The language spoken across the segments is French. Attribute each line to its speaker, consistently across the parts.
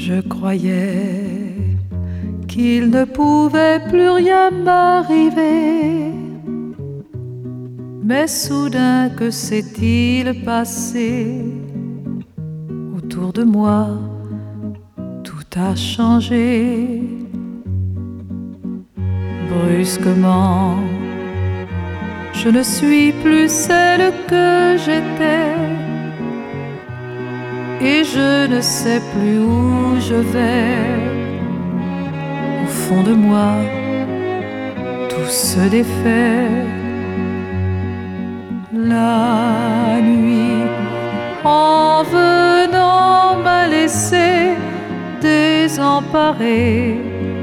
Speaker 1: Je croyais qu'il ne pouvait plus rien m'arriver, mais soudain que s'est-il passé? Autour de moi, tout a changé. Brusquement, je ne suis plus celle que j'étais, et je ne sais plus où je vais. Au fond de moi, tout se défait. La nuit, en venant, m'a laissé désemparée.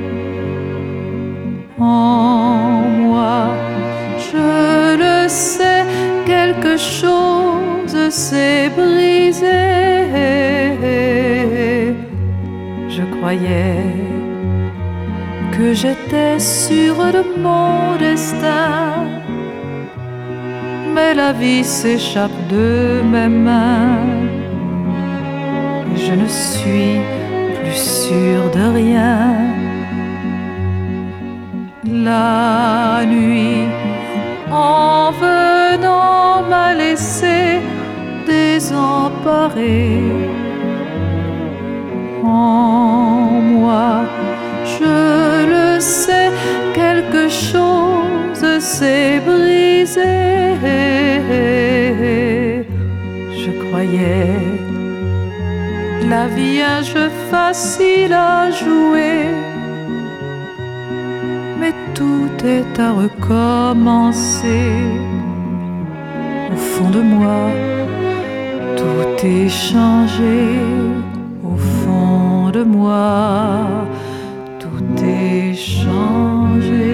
Speaker 1: En moi, je le sais, quelque chose s'est brisé. Je croyais que j'étais sûre de mon destin, mais la vie s'échappe de mes mains. Je ne suis plus sûre de rien. La nuit, en venant, m'a laissé désemparée. En moi, je le sais, quelque chose s'est brisé. Je croyais la vie un jeu facile à jouer, mais tout est à recommencer. Au fond de moi, tout est changé. Au fond de moi, tout est changé.